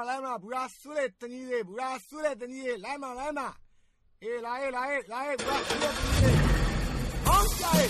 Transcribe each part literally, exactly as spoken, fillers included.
嘛来嘛，不要输嘞，等你嘞，不要输嘞，等你嘞，来嘛来嘛，哎来来来，不要输嘞，等你嘞，好下哎。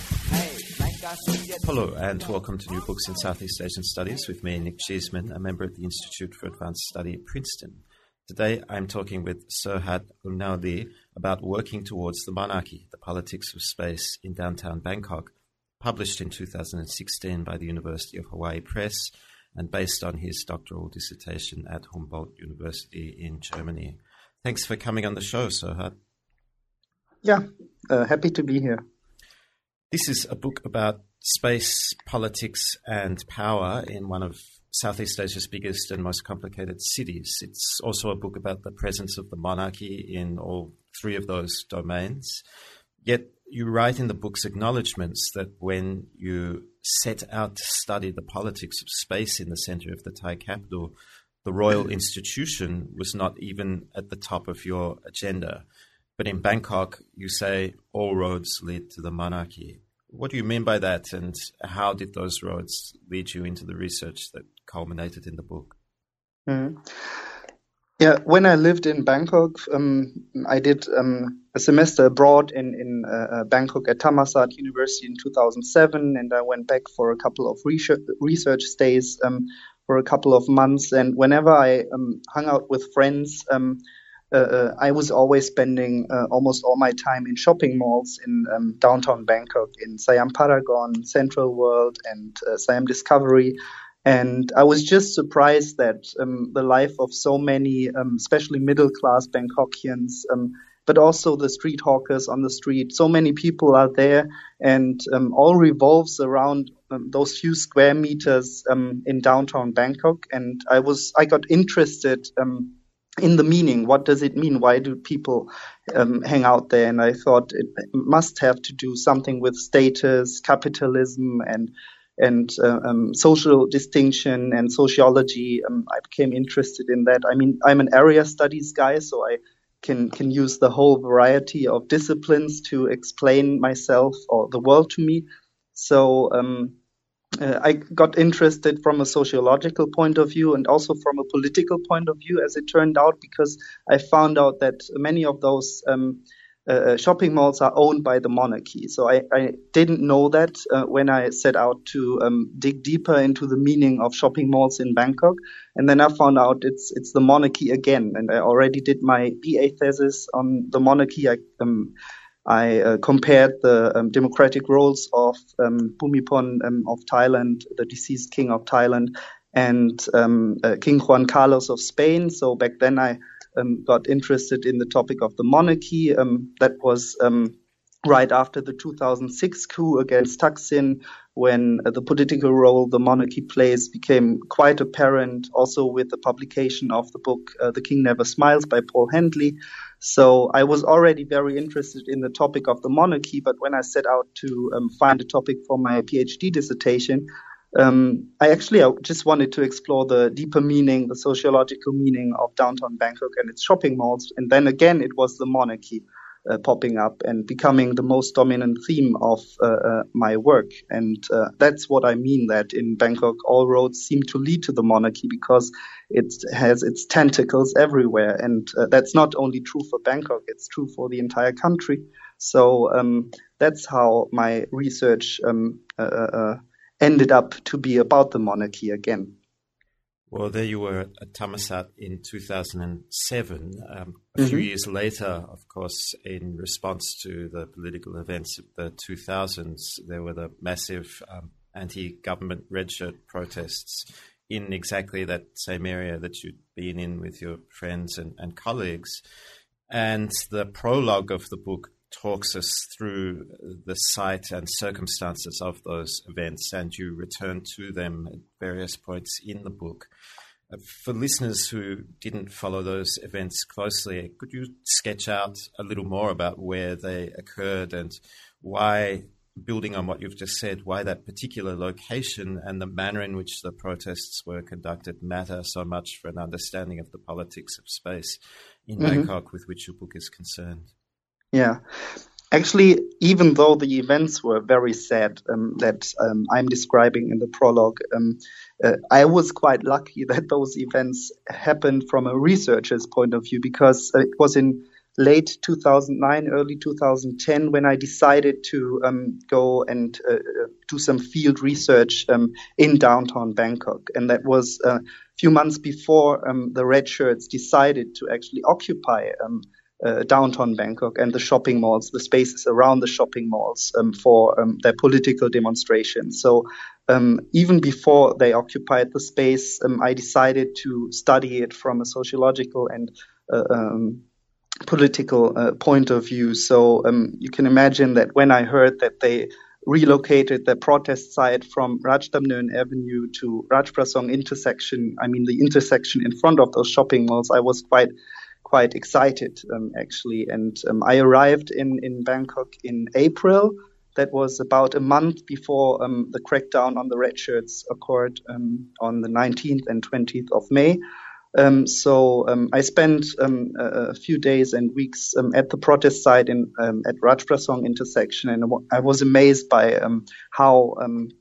Hello and welcome to New Books in Southeast Asian Studies with me, Nick Cheeseman, a member of the Institute for Advanced Study at Princeton. Today I'm talking with Serhat Unnaudi about working towards the monarchy, the politics of space in downtown Bangkok, published in two thousand sixteen by the University of Hawaii Press and based on his doctoral dissertation at Humboldt University in Germany. Thanks for coming on the show, Serhat. Yeah, uh, happy to be here. This is a book about space, politics, and power in one of Southeast Asia's biggest and most complicated cities. It's also a book about the presence of the monarchy in all three of those domains. Yet you write in the book's acknowledgements that when you set out to study the politics of space in the center of the Thai capital, the royal institution was not even at the top of your agenda. But in Bangkok, you say all roads lead to the monarchy. What do you mean by that, and how did those roads lead you into the research that culminated in the book? Mm. Yeah, when I lived in Bangkok, um, I did um, a semester abroad in, in uh, Bangkok at Thammasat University in two thousand seven, and I went back for a couple of research, research stays um, for a couple of months. And whenever I um, hung out with friends, um, Uh, I was always spending uh, almost all my time in shopping malls in um, downtown Bangkok, in Siam Paragon, Central World, and uh, Siam Discovery. And I was just surprised that um, the life of so many, um, especially middle-class Bangkokians, um, but also the street hawkers on the street, so many people are there, and um, all revolves around um, those few square meters um, in downtown Bangkok. And I was, I got interested um, in the meaning. What does it mean? Why do people um, hang out there? And I thought it must have to do something with status, capitalism, and and uh, um, social distinction and sociology. Um, I became interested in that. I mean, I'm an area studies guy, so I can can use the whole variety of disciplines to explain myself or the world to me. So um, Uh, I got interested from a sociological point of view and also from a political point of view, as it turned out, because I found out that many of those um, uh, shopping malls are owned by the monarchy. So I, I didn't know that uh, when I set out to um, dig deeper into the meaning of shopping malls in Bangkok. And then I found out it's it's the monarchy again. And I already did my B A thesis on the monarchy. I um, I uh, compared the um, democratic roles of um, Bhumibol um, of Thailand, the deceased king of Thailand, and um, uh, King Juan Carlos of Spain. So back then I um, got interested in the topic of the monarchy. Um, that was um, right after the two thousand six coup against Thaksin, when uh, the political role the monarchy plays became quite apparent, also with the publication of the book uh, The King Never Smiles by Paul Handley. So I was already very interested in the topic of the monarchy, but when I set out to um, find a topic for my PhD dissertation, um, I actually I just wanted to explore the deeper meaning, the sociological meaning of downtown Bangkok and its shopping malls. And then again, it was the monarchy uh, popping up and becoming the most dominant theme of uh, uh, my work. And uh, that's what I mean, that in Bangkok, all roads seem to lead to the monarchy, because it has its tentacles everywhere. And uh, that's not only true for Bangkok, it's true for the entire country. So um, that's how my research um, uh, uh, ended up to be about the monarchy again. Well, there you were at Thammasat in two thousand seven. Um, a Mm-hmm. few years later, of course, in response to the political events of the two thousands, there were the massive um, anti-government red shirt protests in exactly that same area that you'd been in with your friends and, and colleagues. And the prologue of the book talks us through the site and circumstances of those events, and you return to them at various points in the book. Uh, for listeners who didn't follow those events closely, could you sketch out a little more about where they occurred and why, building on what you've just said, why that particular location and the manner in which the protests were conducted matter so much for an understanding of the politics of space in mm-hmm. Bangkok, with which your book is concerned? Yeah. Actually, even though the events were very sad um, that um, I'm describing in the prologue, um, uh, I was quite lucky that those events happened from a researcher's point of view, because it was in late two thousand nine, early two thousand ten when I decided to um, go and uh, do some field research um, in downtown Bangkok. And that was a few months before um, the Red Shirts decided to actually occupy um, Uh, downtown Bangkok and the shopping malls, the spaces around the shopping malls um, for um, their political demonstrations. So um, even before they occupied the space, um, I decided to study it from a sociological and uh, um, political uh, point of view. So um, you can imagine that when I heard that they relocated the protest site from Rajdamnern Avenue to Rajprasong intersection, I mean the intersection in front of those shopping malls, I was quite quite excited, um, actually. And um, I arrived in, in Bangkok in April. That was about a month before um, the crackdown on the Red Shirts occurred um, on the nineteenth and twentieth of May. Um, so um, I spent um, a, a few days and weeks um, at the protest site in um, at Rajprasong intersection, and I was amazed by um, how um,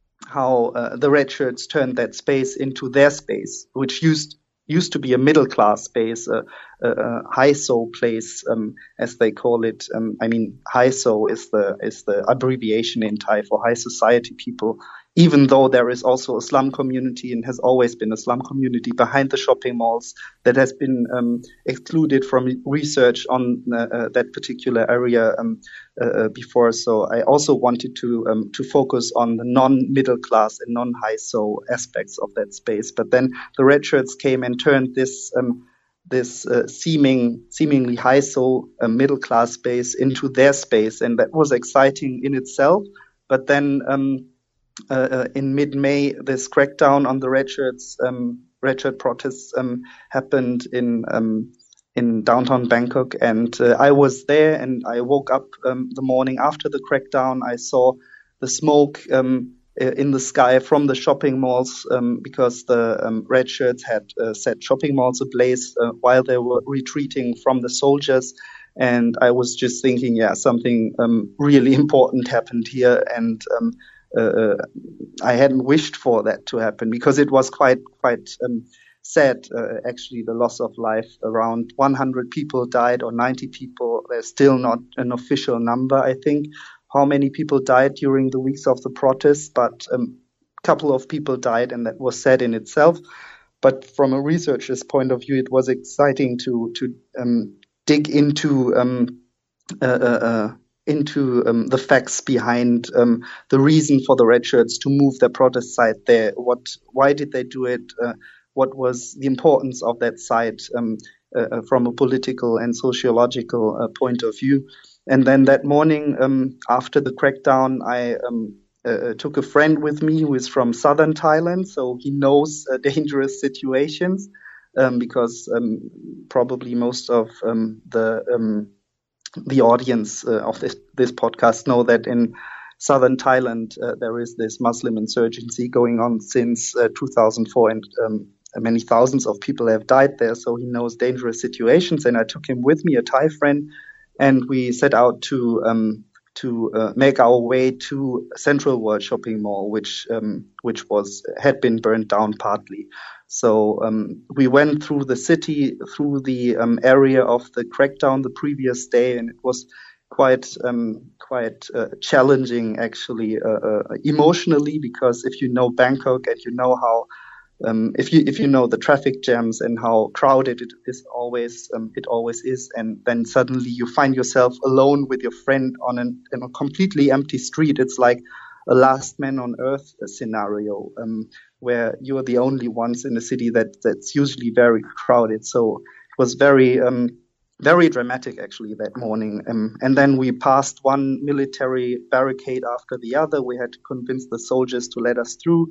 how uh, the Red Shirts turned that space into their space, which used used to be a middle-class space, a, a, a high-so place, um, as they call it. Um, I mean, high-so is the is the abbreviation in Thai for high society people, even though there is also a slum community and has always been a slum community behind the shopping malls that has been um, excluded from research on uh, uh, that particular area um, uh, before. So I also wanted to um, to focus on the non-middle class and non-high-so aspects of that space. But then the Red Shirts came and turned this um, this uh, seeming seemingly high-so uh, middle-class space into their space, and that was exciting in itself. But then um, Uh, uh, in mid-May, this crackdown on the Red Shirts, um, Red Shirt protests um, happened in um, in downtown Bangkok, and uh, I was there. And I woke up um, the morning after the crackdown. I saw the smoke um, in the sky from the shopping malls um, because the um, Red Shirts had uh, set shopping malls ablaze uh, while they were retreating from the soldiers. And I was just thinking, yeah, something um, really important happened here, and um, Uh, I hadn't wished for that to happen, because it was quite quite um, sad. Uh, actually, the loss of life, around one hundred people died, or ninety people. There's still not an official number, I think, how many people died during the weeks of the protests, but a um, couple of people died, and that was sad in itself. But from a researcher's point of view, it was exciting to to um, dig into um, uh, uh, uh, into um, the facts behind um, the reason for the Red Shirts to move their protest site there. What, why did they do it? Uh, what was the importance of that site um, uh, from a political and sociological uh, point of view? And then that morning, um, after the crackdown, I um, uh, took a friend with me who is from southern Thailand, so he knows uh, dangerous situations, um, because um, probably most of um, the um, the audience uh, of this, this podcast know that in southern Thailand, uh, there is this Muslim insurgency going on since uh, two thousand four, and um, many thousands of people have died there. So he knows dangerous situations. And I took him with me, a Thai friend, and we set out to um, to uh, make our way to Central World Shopping Mall, which um, which was had been burned down partly. So um, we went through the city, through the um, area of the crackdown the previous day, and it was quite um, quite uh, challenging, actually, uh, uh, emotionally, because if you know Bangkok and you know how, um, if you if you know the traffic jams and how crowded it is always, um, it always is, and then suddenly you find yourself alone with your friend on an in a completely empty street. It's like a last man on earth scenario, um, where you're the only ones in a city that that's usually very crowded. So it was very, um, very dramatic, actually, that morning. Um, and then we passed one military barricade after the other. We had to convince the soldiers to let us through.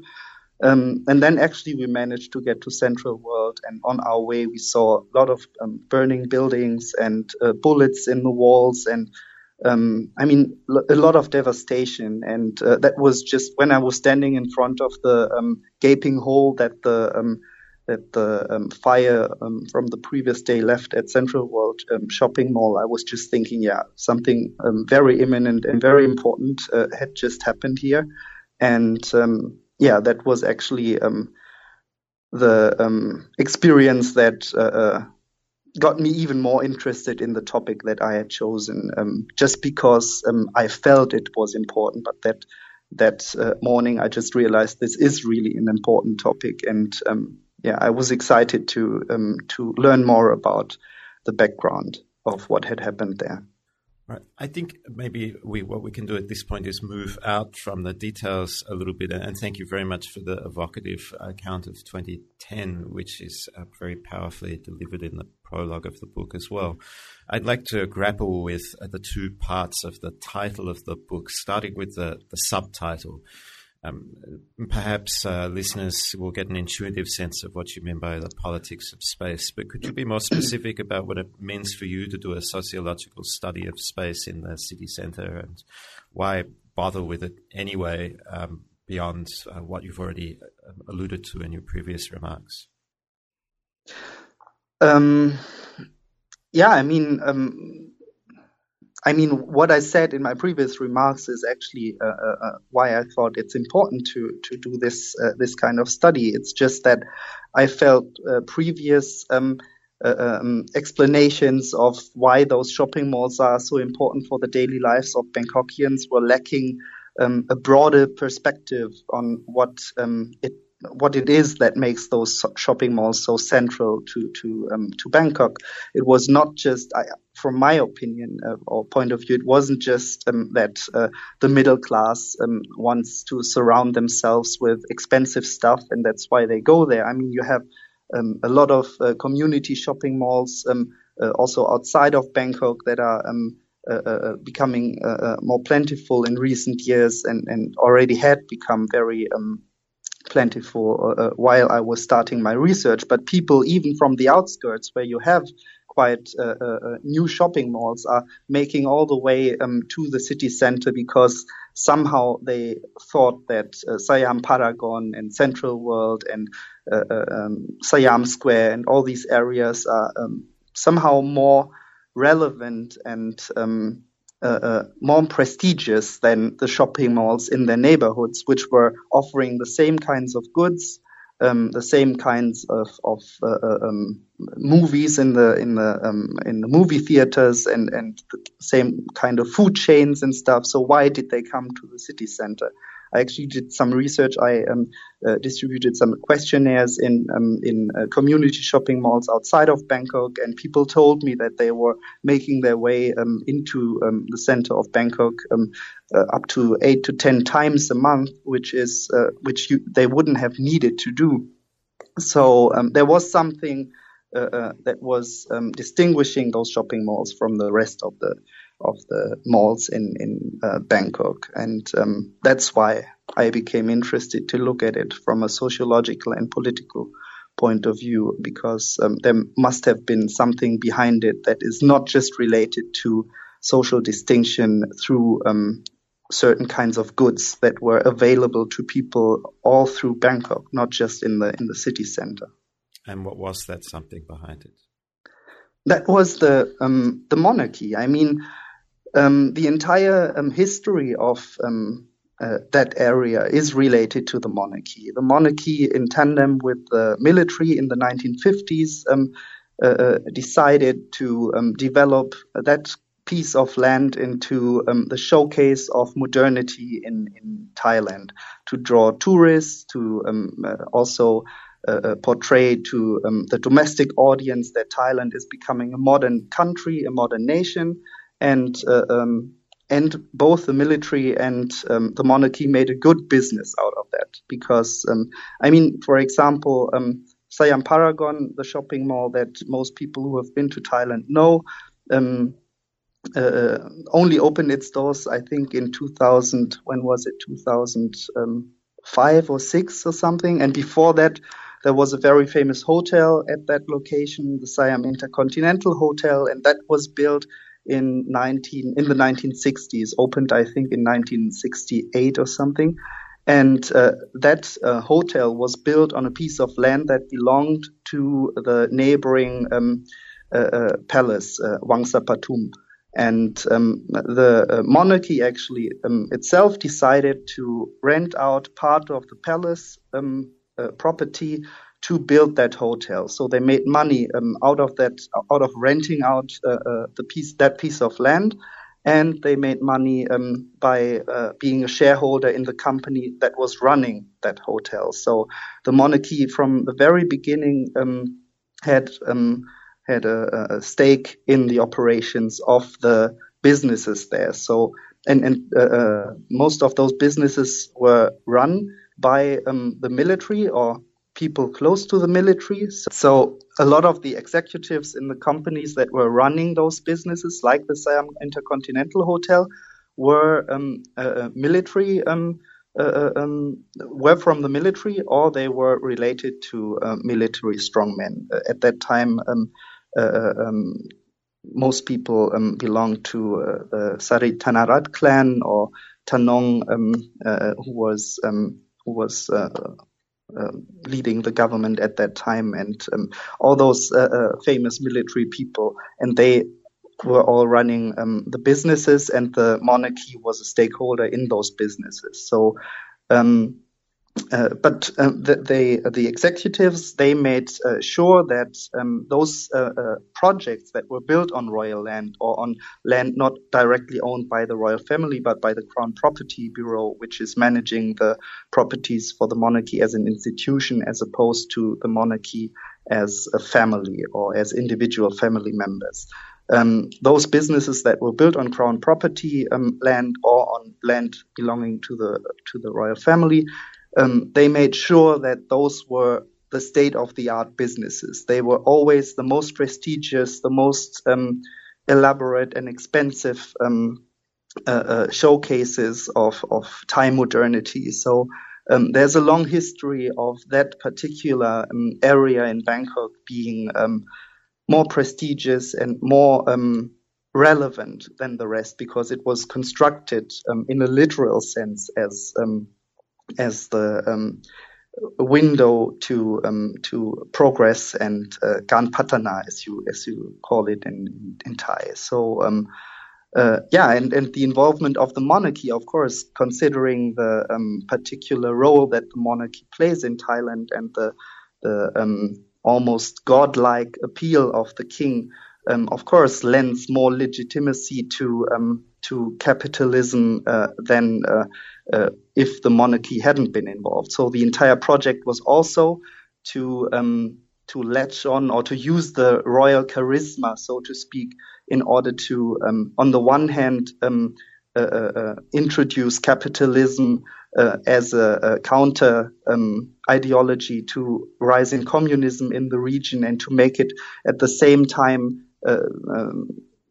Um, and then actually we managed to get to Central World, and on our way we saw a lot of um, burning buildings and uh, bullets in the walls, and Um, I mean, a lot of devastation, and uh, that was just when I was standing in front of the um, gaping hole that the um, that the um, fire um, from the previous day left at Central World um, Shopping Mall, I was just thinking, yeah, something um, very imminent and very important uh, had just happened here. And um, yeah, that was actually um, the um, experience that uh, uh, got me even more interested in the topic that I had chosen, um, just because um, I felt it was important. But that that uh, morning, I just realized this is really an important topic, and um, yeah, I was excited to um, to learn more about the background of what had happened there. Right. I think maybe we what we can do at this point is move out from the details a little bit. And thank you very much for the evocative account of twenty ten, which is uh, very powerfully delivered in the prologue of the book as well. I'd like to grapple with uh, the two parts of the title of the book, starting with the, the subtitle. Um, perhaps uh, listeners will get an intuitive sense of what you mean by the politics of space, but could you be more specific about what it means for you to do a sociological study of space in the city centre, and why bother with it anyway, um, beyond uh, what you've already alluded to in your previous remarks? Um, yeah, I mean... Um I mean, what I said in my previous remarks is actually uh, uh, why I thought it's important to to do this uh, this kind of study. It's just that I felt uh, previous um, uh, um, explanations of why those shopping malls are so important for the daily lives of Bangkokians were lacking um, a broader perspective on what um, it what it is that makes those shopping malls so central to to um, to Bangkok. It was not just, I, from my opinion uh, or point of view, it wasn't just um, that uh, the middle class um, wants to surround themselves with expensive stuff, and that's why they go there. I mean, you have um, a lot of uh, community shopping malls um, uh, also outside of Bangkok that are um, uh, uh, becoming uh, uh, more plentiful in recent years, and, and already had become very um, plentiful uh, while I was starting my research. But people, even from the outskirts where you have quite uh, uh, new shopping malls, are making all the way um, to the city center because somehow they thought that uh, Siam Paragon and Central World and uh, uh, um, Siam Square and all these areas are um, somehow more relevant and um, Uh, uh, more prestigious than the shopping malls in their neighborhoods, which were offering the same kinds of goods, um, the same kinds of, of uh, um, movies in the in the um, in the movie theaters, and and the same kind of food chains and stuff. So why did they come to the city center? I actually did some research. I um, uh, distributed some questionnaires in um, in uh, community shopping malls outside of Bangkok, and people told me that they were making their way um, into um, the center of Bangkok um, uh, up to eight to ten times a month, which is uh, which you, they wouldn't have needed to do. So um, there was something uh, uh, that was um, distinguishing those shopping malls from the rest of the of the malls in, in uh, Bangkok. And um, that's why I became interested to look at it from a sociological and political point of view, because um, there must have been something behind it that is not just related to social distinction through um, certain kinds of goods that were available to people all through Bangkok, not just in the in the city center. And what was that something behind it? That was the um, the monarchy. I mean, Um, the entire um, history of um, uh, that area is related to the monarchy. The monarchy, in tandem with the military in the nineteen fifties, um, uh, uh, decided to um, develop that piece of land into um, the showcase of modernity in, in Thailand, to draw tourists, to um, uh, also uh, portray to um, the domestic audience that Thailand is becoming a modern country, a modern nation. And uh, um, and both the military and um, the monarchy made a good business out of that, because, um, I mean, for example, um, Siam Paragon, the shopping mall that most people who have been to Thailand know, um, uh, only opened its doors, I think, in two thousand. When was it? two thousand five or six or something. And before that, there was a very famous hotel at that location, the Siam Intercontinental Hotel, and that was built in nineteen in the nineteen sixties, opened I think in nineteen sixty-eight or something, And uh, that uh, hotel was built on a piece of land that belonged to the neighboring um, uh, uh, palace, uh, Wangsa Patum. And um, the uh, monarchy actually um, itself decided to rent out part of the palace um, uh, property to build that hotel. So they made money um, out of that, out of renting out uh, uh, the piece, that piece of land. And they made money um, by uh, being a shareholder in the company that was running that hotel. So the monarchy, from the very beginning, um, had um, had a, a stake in the operations of the businesses there. So and and uh, uh, most of those businesses were run by um, the military or people close to the military. So a lot of the executives in the companies that were running those businesses, like the Siam Intercontinental Hotel, were um, uh, military, um, uh, um, were from the military, or they were related to uh, military strongmen. Uh, at that time, um, uh, um, most people um, belonged to uh, the Sarit Tanarat clan or Tanong, um, uh, who was um, who was uh, Uh, leading the government at that time, and um, all those uh, uh, famous military people, and they were all running um, the businesses, and the monarchy was a stakeholder in those businesses. So, um, uh, but uh, the, they, the executives, they made uh, sure that um, those uh, uh, projects that were built on royal land or on land not directly owned by the royal family, but by the Crown Property Bureau, which is managing the properties for the monarchy as an institution, as opposed to the monarchy as a family or as individual family members. Um, those businesses that were built on Crown property um, land or on land belonging to the to the royal family, Um, they made sure that those were the state-of-the-art businesses. They were always the most prestigious, the most um, elaborate and expensive um, uh, uh, showcases of, of Thai modernity. So um, there's a long history of that particular um, area in Bangkok being um, more prestigious and more um, relevant than the rest, because it was constructed um, in a literal sense as um, as the um, window to um, to progress and uh, Gan Patana, as you as you call it in in Thai. So um, uh, yeah, and, and the involvement of the monarchy, of course, considering the um, particular role that the monarchy plays in Thailand and the the um, almost godlike appeal of the king, um, of course, lends more legitimacy to um, to capitalism uh, than uh, uh, if the monarchy hadn't been involved. So the entire project was also to um, to latch on or to use the royal charisma, so to speak, in order to, um, on the one hand, um, uh, uh, introduce capitalism uh, as a, a counter um, ideology to rising communism in the region, and to make it at the same time uh, um,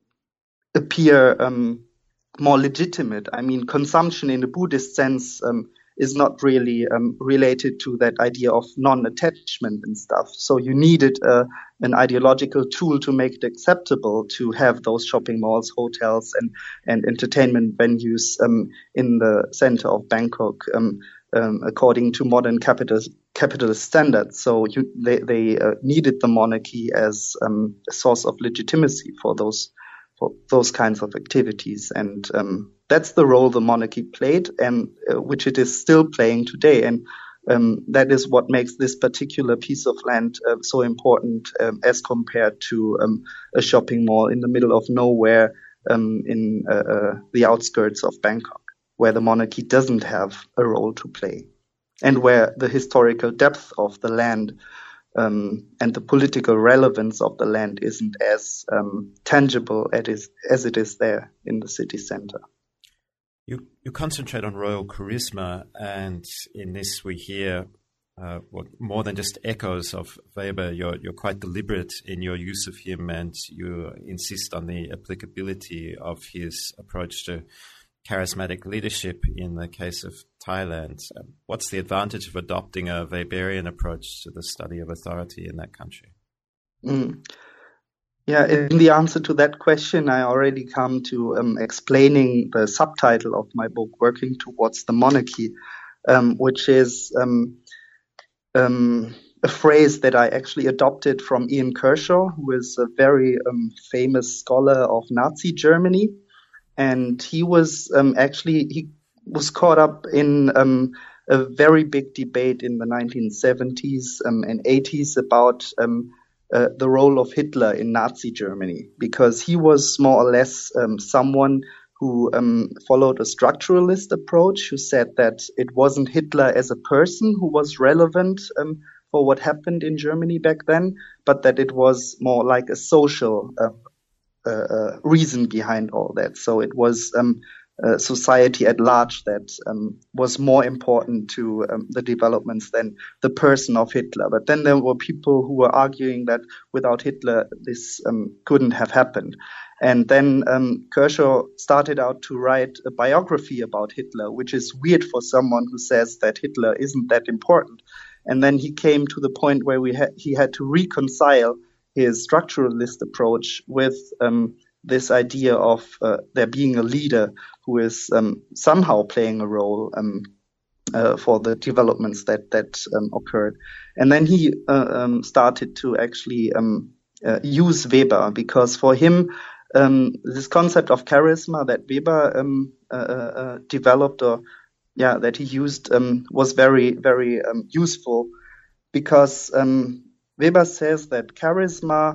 appear um, more legitimate. I mean, consumption in the Buddhist sense um, is not really um, related to that idea of non-attachment and stuff. So you needed uh, an ideological tool to make it acceptable to have those shopping malls, hotels, and, and entertainment venues um, in the center of Bangkok, um, um, according to modern capitalist, capitalist standards. So you, they, they uh, needed the monarchy as um, a source of legitimacy for those for those kinds of activities. And um, that's the role the monarchy played, and uh, which it is still playing today. And um, that is what makes this particular piece of land uh, so important um, as compared to um, a shopping mall in the middle of nowhere um, in uh, uh, the outskirts of Bangkok, where the monarchy doesn't have a role to play, and where the historical depth of the land Um, and the political relevance of the land isn't as um, tangible as it, is, as it is there in the city center. You, you concentrate on royal charisma, and in this we hear uh, what, more than just echoes of Weber. You're, you're quite deliberate in your use of him, and you insist on the applicability of his approach to charismatic leadership in the case of Thailand. What's the advantage of adopting a Weberian approach to the study of authority in that country? Mm. Yeah, in the answer to that question, I already come to um, explaining the subtitle of my book, Working Towards the Monarchy. um, which is um, um, a phrase that I actually adopted from Ian Kershaw, who is a very um, famous scholar of Nazi Germany. And he was um, actually, he was caught up in um, a very big debate in the nineteen seventies um, and eighties about um, uh, the role of Hitler in Nazi Germany, because he was more or less um, someone who um, followed a structuralist approach, who said that it wasn't Hitler as a person who was relevant um, for what happened in Germany back then, but that it was more like a social uh, uh, uh, reason behind all that. So it was um, uh, society at large that um, was more important to um, the developments than the person of Hitler. But then there were people who were arguing that without Hitler, this um, couldn't have happened. And then um, Kershaw started out to write a biography about Hitler, which is weird for someone who says that Hitler isn't that important. And then he came to the point where we ha- he had to reconcile his structuralist approach with um, this idea of uh, there being a leader who is um, somehow playing a role um, uh, for the developments that that um, occurred. And then he uh, um, started to actually um, uh, use Weber, because for him, um, this concept of charisma that Weber um, uh, uh, developed, or yeah, that he used, um, was very, very um, useful, because um, Weber says that charisma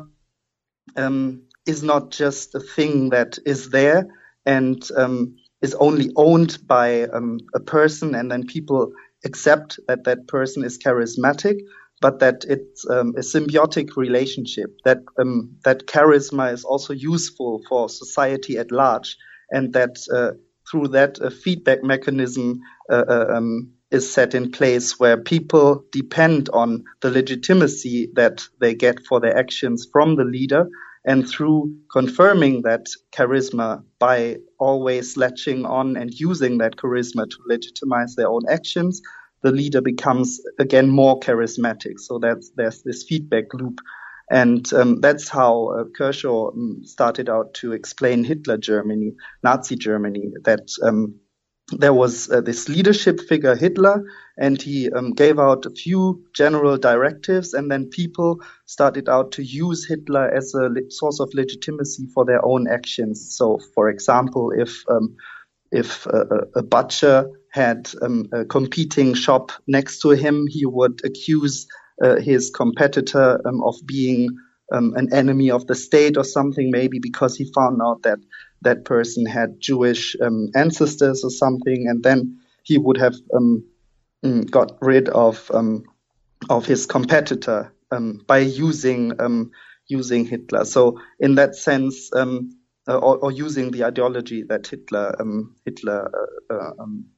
um, is not just a thing that is there and um, is only owned by um, a person, and then people accept that that person is charismatic, but that it's um, a symbiotic relationship, that um, that charisma is also useful for society at large, and that uh, through that a feedback mechanism uh, uh, um, is set in place where people depend on the legitimacy that they get for their actions from the leader, and through confirming that charisma by always latching on and using that charisma to legitimize their own actions, the leader becomes again more charismatic. So that's, there's this feedback loop. And um, that's how uh, Kershaw um, started out to explain Hitler Germany, Nazi Germany, that um, there was uh, this leadership figure, Hitler, and he um, gave out a few general directives, and then people started out to use Hitler as a le- source of legitimacy for their own actions. So, for example, if um, if uh, a butcher had um, a competing shop next to him, he would accuse uh, his competitor um, of being um, an enemy of the state or something, maybe because he found out that that person had Jewish um, ancestors or something, and then he would have um, got rid of um, of his competitor um, by using um, using Hitler. So in that sense, um, uh, or, or using the ideology that Hitler um, Hitler uh, uh, um,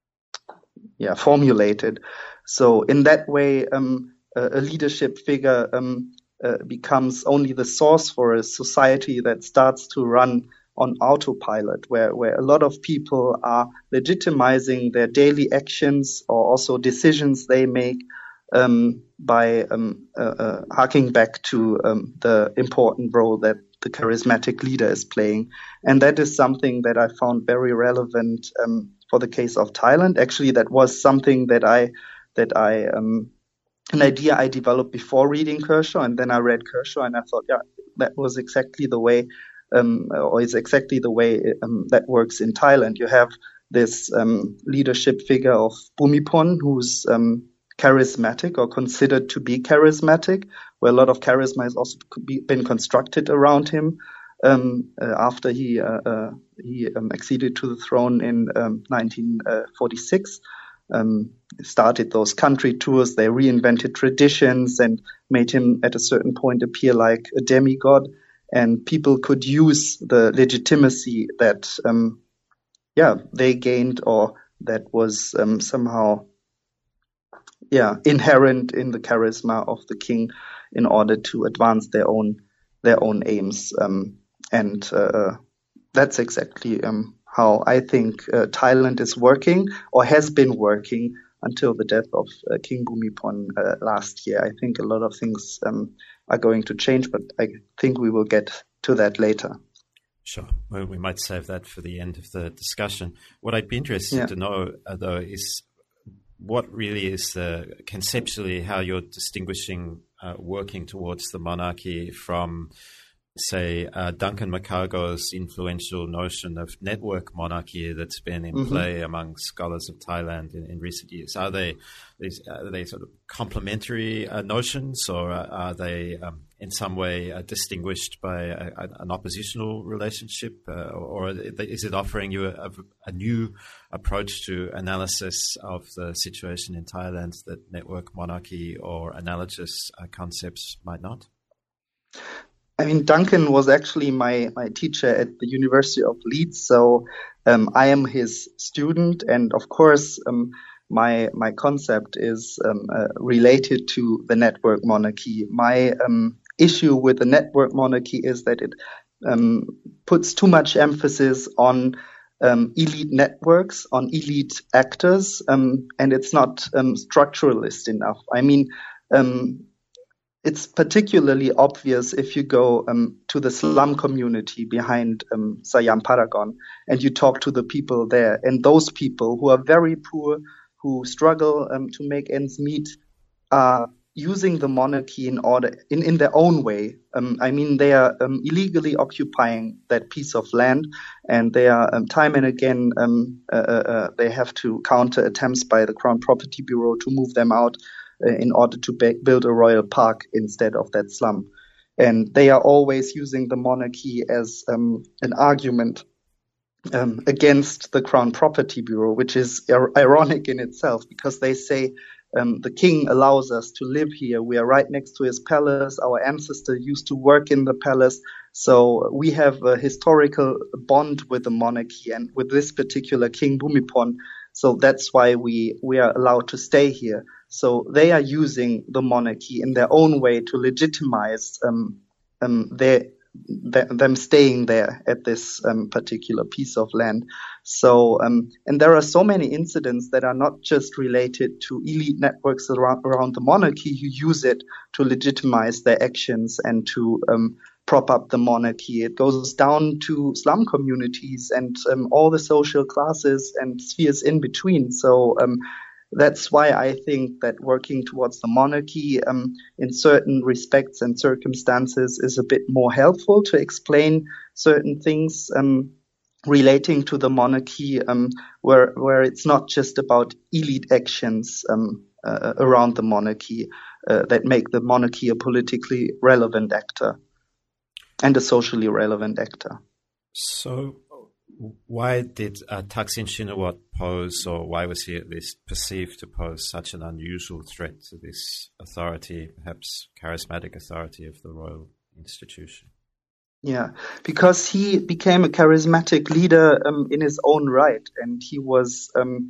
yeah formulated. So in that way, um, a, a leadership figure um, uh, becomes only the source for a society that starts to run on autopilot, where, where a lot of people are legitimizing their daily actions or also decisions they make um, by um, uh, uh, harking back to um, the important role that the charismatic leader is playing. And that is something that I found very relevant um, for the case of Thailand. Actually, that was something that I, that I, um, an idea I developed before reading Kershaw, and then I read Kershaw and I thought, yeah, that was exactly the way Um, or is exactly the way um, that works in Thailand. You have this um, leadership figure of Bhumibol, who's um, charismatic or considered to be charismatic, where a lot of charisma has also be, been constructed around him um, uh, after he uh, uh, he um, acceded to the throne in um, nineteen forty-six. Um, started those country tours. They reinvented traditions and made him at a certain point appear like a demigod. And people could use the legitimacy that, um, yeah, they gained, or that was um, somehow, yeah, inherent in the charisma of the king, in order to advance their own their own aims. Um, and uh, that's exactly um, how I think uh, Thailand is working, or has been working, until the death of uh, King Bhumibol uh, last year. I think a lot of things um, are going to change, but I think we will get to that later. Sure. Well, we might save that for the end of the discussion. What I'd be interested yeah. to know, uh, though, is what really is the, conceptually how you're distinguishing uh, working towards the monarchy from, say, uh, Duncan McCargo's influential notion of network monarchy that's been in mm-hmm. play among scholars of Thailand in, in recent years? Are they are they sort of complementary uh, notions, or are they um, in some way uh, distinguished by a, a, an oppositional relationship, uh, or is it offering you a, a new approach to analysis of the situation in Thailand that network monarchy or analogous uh, concepts might not? I mean, Duncan was actually my, my teacher at the University of Leeds, so um, I am his student, and of course, um, my my concept is um, uh, related to the network monarchy. My um, issue with the network monarchy is that it um, puts too much emphasis on um, elite networks, on elite actors, um, and it's not um, structuralist enough. I mean, um, it's particularly obvious if you go um, to the slum community behind um, Siam Paragon and you talk to the people there. And those people who are very poor, who struggle um, to make ends meet, are using the monarchy in order, in, in their own way. Um, I mean, they are um, illegally occupying that piece of land, and they are um, time and again, um, uh, uh, they have to counter attempts by the Crown Property Bureau to move them out in order to be- build a royal park instead of that slum. And they are always using the monarchy as um, an argument um, against the Crown Property Bureau, which is ir- ironic in itself, because they say um, the king allows us to live here. We are right next to his palace. Our ancestors used to work in the palace. So we have a historical bond with the monarchy and with this particular king, Bhumibol. So that's why we, we are allowed to stay here. So they are using the monarchy in their own way to legitimize um, um, their, their, them staying there at this um, particular piece of land. So, um, and there are so many incidents that are not just related to elite networks around, around the monarchy who use it to legitimize their actions and to um, prop up the monarchy. It goes down to slum communities and um, all the social classes and spheres in between. So um, that's why I think that working towards the monarchy um, in certain respects and circumstances is a bit more helpful to explain certain things um, relating to the monarchy, um, where where it's not just about elite actions um, uh, around the monarchy uh, that make the monarchy a politically relevant actor and a socially relevant actor. So why did uh, Thaksin Shinawatra pose, or why was he at least perceived to pose such an unusual threat to this authority, perhaps charismatic authority of the royal institution? Yeah, because he became a charismatic leader um, in his own right, and he was um,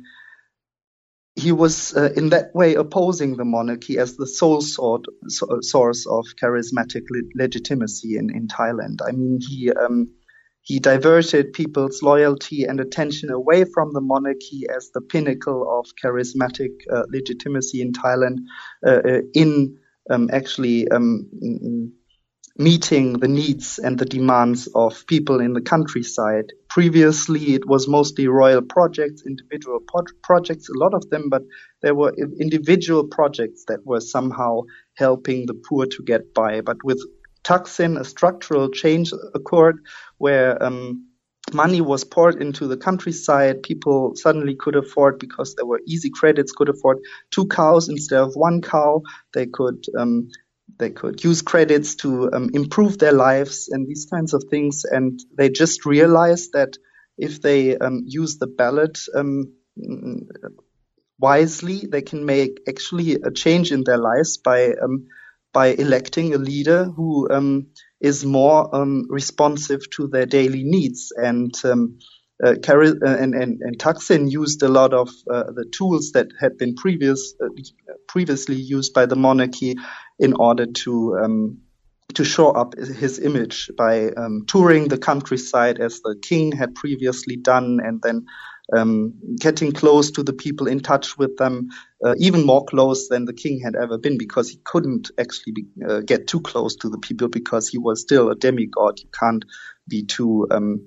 he was uh, in that way opposing the monarchy as the sole sort, so, source of charismatic le- legitimacy in, in Thailand. I mean, he um, he diverted people's loyalty and attention away from the monarchy as the pinnacle of charismatic uh, legitimacy in Thailand, uh, uh, in um, actually um, meeting the needs and the demands of people in the countryside. Previously, it was mostly royal projects, individual pro- projects, a lot of them, but there were individual projects that were somehow helping the poor to get by. But with Thaksin, a structural change occurred where um, money was poured into the countryside. People suddenly could afford, because there were easy credits, could afford two cows instead of one cow. They could um, They could use credits to um, improve their lives and these kinds of things. And they just realized that if they um, use the ballot um, wisely, they can make actually a change in their lives by um, by electing a leader who um, is more um, responsive to their daily needs. And um, uh, Carol, uh, and, and, and Thaksin used a lot of uh, the tools that had been previous uh, previously used by the monarchy in order to um, to shore up his image by um, touring the countryside as the king had previously done, and then um, getting close to the people, in touch with them, uh, even more close than the king had ever been, because he couldn't actually be, uh, get too close to the people because he was still a demigod. You can't be too um,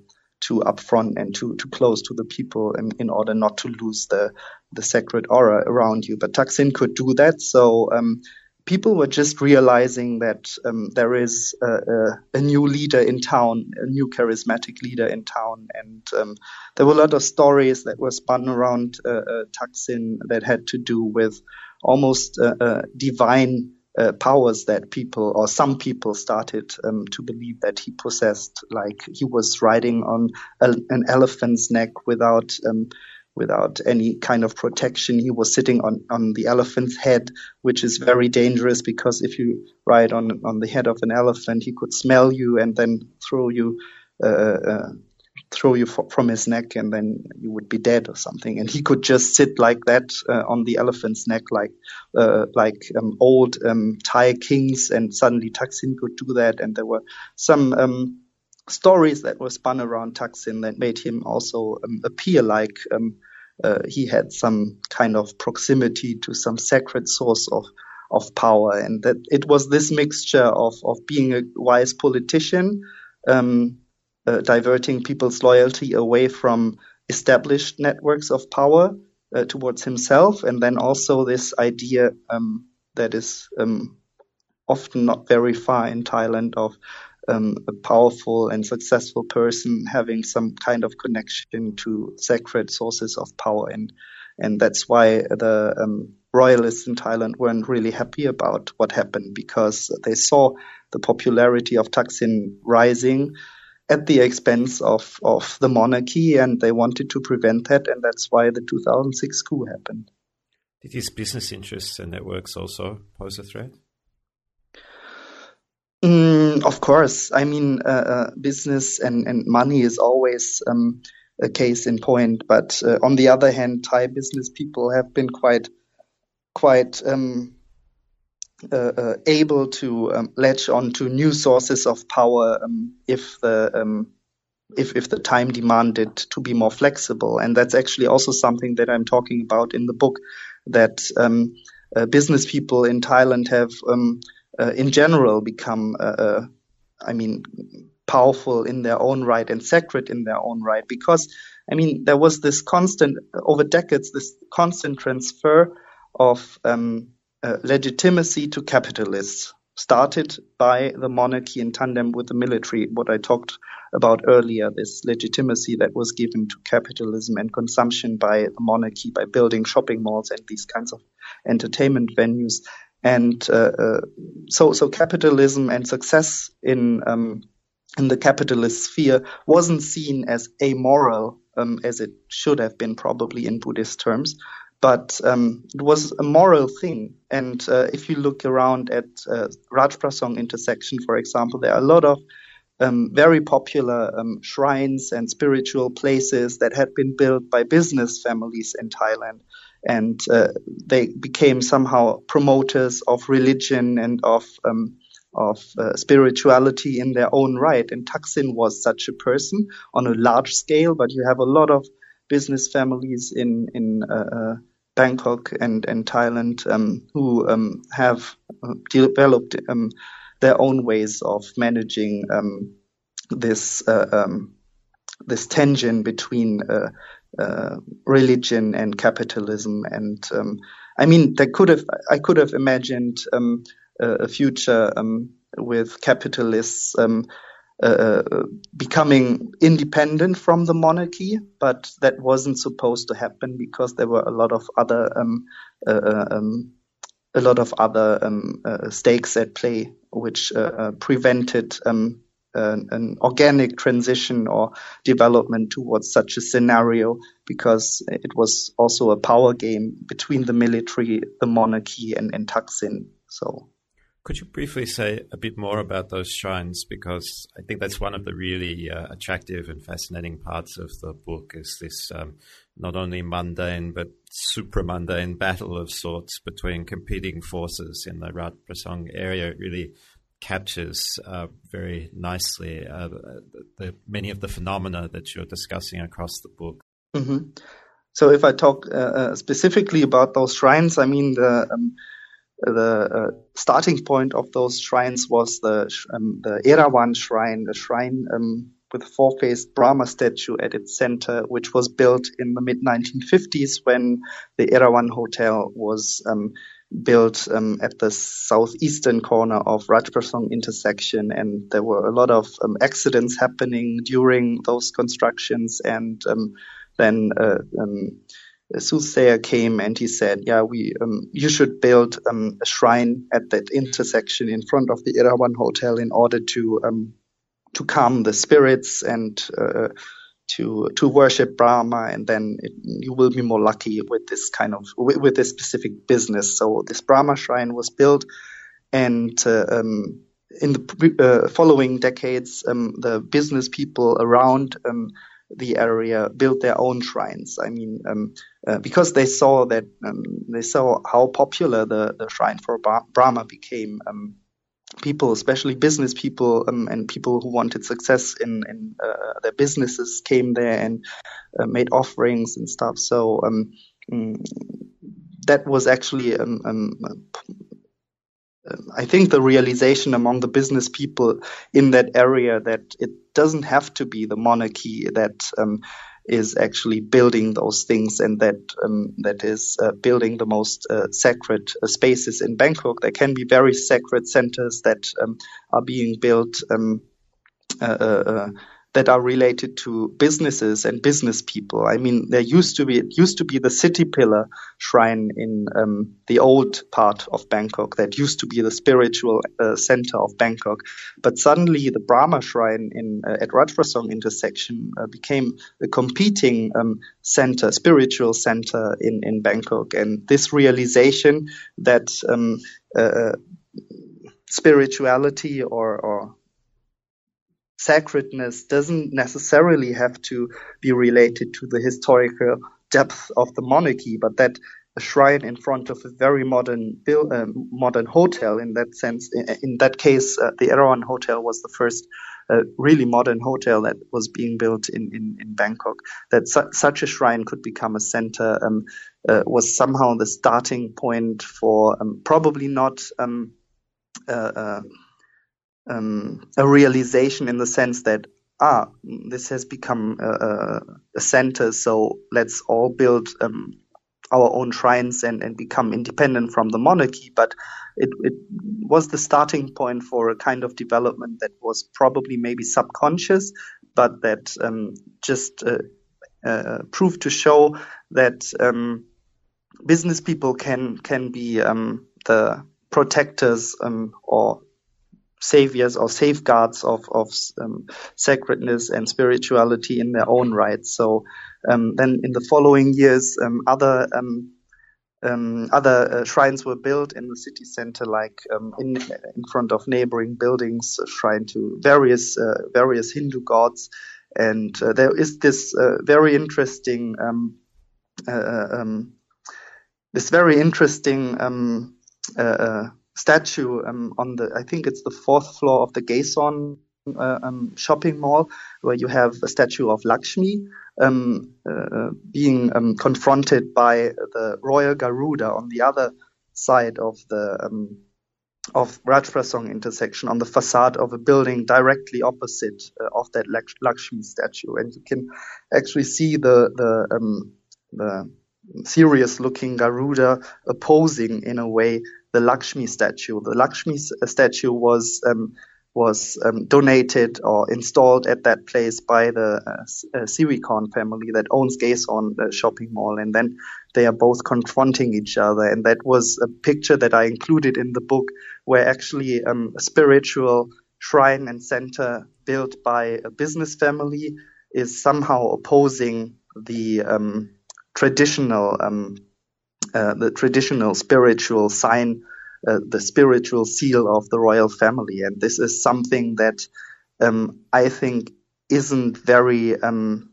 too upfront and too too close to the people in, in order not to lose the the sacred aura around you. But Thaksin could do that. So um, people were just realizing that um, there is a, a, a new leader in town, a new charismatic leader in town. And um, there were a lot of stories that were spun around uh, uh, Thaksin that had to do with almost uh, uh, divine uh, powers that people or some people started um, to believe that he possessed, like he was riding on a, an elephant's neck without um, without any kind of protection. He was sitting on, on the elephant's head, which is very dangerous because if you ride on on the head of an elephant, he could smell you and then throw you uh, uh, throw you f- from his neck, and then you would be dead or something. And he could just sit like that uh, on the elephant's neck, like uh, like um, old um, Thai kings, and suddenly Thaksin could do that. And there were some um, stories that were spun around Thaksin that made him also um, appear like um, uh, he had some kind of proximity to some sacred source of of power, and that it was this mixture of of being a wise politician, um, uh, diverting people's loyalty away from established networks of power uh, towards himself, and then also this idea um, that is um, often not very far in Thailand of Um, a powerful and successful person having some kind of connection to sacred sources of power. And and that's why the um, royalists in Thailand weren't really happy about what happened, because they saw the popularity of Thaksin rising at the expense of, of the monarchy, and they wanted to prevent that, and that's why the two thousand six coup happened. Did his business interests and networks also pose a threat? Mm, of course. I mean, uh, uh, business and, and money is always um, a case in point. But uh, on the other hand, Thai business people have been quite, quite um, uh, uh, able to um, latch on to new sources of power um, if the um, if if the time demanded to be more flexible. And that's actually also something that I'm talking about in the book. That um, uh, business people in Thailand have. Um, Uh, in general become, uh, uh, I mean, powerful in their own right and sacred in their own right. Because, I mean, there was this constant, over decades, this constant transfer of um, uh, legitimacy to capitalists, started by the monarchy in tandem with the military, what I talked about earlier, this legitimacy that was given to capitalism and consumption by the monarchy, by building shopping malls and these kinds of entertainment venues. And uh, uh, so, so capitalism and success in um, in the capitalist sphere wasn't seen as amoral um, as it should have been, probably in Buddhist terms, but um, it was a moral thing. And uh, if you look around at uh, Rajprasong intersection, for example, there are a lot of um, very popular um, shrines and spiritual places that had been built by business families in Thailand. And uh, they became somehow promoters of religion and of um, of uh, spirituality in their own right. And Thaksin was such a person on a large scale. But you have a lot of business families in in uh, uh, Bangkok and and Thailand um, who um, have developed um, their own ways of managing um, this uh, um, this tension between Uh, Uh, religion and capitalism. And um, I mean, they could have, I could have imagined um, a, a future um, with capitalists um, uh, becoming independent from the monarchy, but that wasn't supposed to happen because there were a lot of other um, uh, um, a lot of other um, uh, stakes at play, which uh, uh, prevented um, An, an organic transition or development towards such a scenario, because it was also a power game between the military, the monarchy, and, and Thaksin. So, could you briefly say a bit more about those shrines? Because I think that's one of the really uh, attractive and fascinating parts of the book, is this um, not only mundane but supra-mundane battle of sorts between competing forces in the Rajprasong area. It really captures uh, very nicely uh, the, the many of the phenomena that you're discussing across the book. Mm-hmm. So if I talk uh, specifically about those shrines, I mean the um, the uh, starting point of those shrines was the um, the Erawan shrine, a shrine um, with a four-faced Brahma statue at its center, which was built in the mid nineteen fifties when the Erawan Hotel was um, built um, at the southeastern corner of Rajprasong intersection, and there were a lot of um, accidents happening during those constructions, and um, then uh, um, a soothsayer came and he said, yeah, we um, you should build um, a shrine at that intersection in front of the Erawan Hotel in order to um, to calm the spirits and uh, to to worship Brahma, and then it, you will be more lucky with this kind of with, with this specific business. So this Brahma shrine was built, and uh, um, in the uh, following decades, um, the business people around um, the area built their own shrines. I mean, um, uh, because they saw that um, they saw how popular the, the shrine for Brahma became. Um, people, especially business people um, and people who wanted success in, in uh, their businesses, came there and uh, made offerings and stuff. So um, mm, that was actually, um, um, I think, the realization among the business people in that area that it doesn't have to be the monarchy that um, is actually building those things and that um, that is uh, building the most uh, sacred uh, spaces in Bangkok. There can be very sacred centers that um, are being built um, uh, uh, that are related to businesses and business people. I mean, there used to be it used to be the City Pillar shrine in um, the old part of Bangkok that used to be the spiritual uh, center of Bangkok, but suddenly the Brahma shrine in uh, at Rajprasong intersection uh, became a competing um, center, spiritual center in in Bangkok, and this realization that um, uh, spirituality or, or sacredness doesn't necessarily have to be related to the historical depth of the monarchy, but that a shrine in front of a very modern build, um, modern hotel, in that sense, in, in that case, uh, the Erawan Hotel was the first uh, really modern hotel that was being built in, in, in Bangkok, that su- such a shrine could become a center um, uh, was somehow the starting point for um, probably not um, uh, uh, Um, a realization in the sense that, ah, this has become a, a center, so let's all build um, our own shrines and, and become independent from the monarchy. But it, it was the starting point for a kind of development that was probably maybe subconscious, but that um, just uh, uh, proved to show that um, business people can, can be um, the protectors um, or saviors or safeguards of, of um, sacredness and spirituality in their own right. So um, then in the following years, um, other um, um, other uh, shrines were built in the city center, like um, in in front of neighboring buildings, a shrine to various uh, various Hindu gods. And uh, there is this uh, very interesting um, uh, um, this very interesting um, uh, uh, statue um, on the, I think it's the fourth floor of the Gaeson uh, um, shopping mall, where you have a statue of Lakshmi um, uh, being um, confronted by the royal Garuda on the other side of the um, of Rajprasong intersection, on the facade of a building directly opposite uh, of that Lakshmi statue, and you can actually see the the um, the serious looking Garuda opposing in a way the Lakshmi statue. The Lakshmi statue was um, was um, donated or installed at that place by the uh, uh, Sirikorn family that owns Gaeson uh, shopping mall, and then they are both confronting each other. And that was a picture that I included in the book, where actually um, a spiritual shrine and center built by a business family is somehow opposing the um, traditional um, uh, the traditional spiritual sign, uh, the spiritual seal of the royal family. And this is something that um, I think isn't very, um,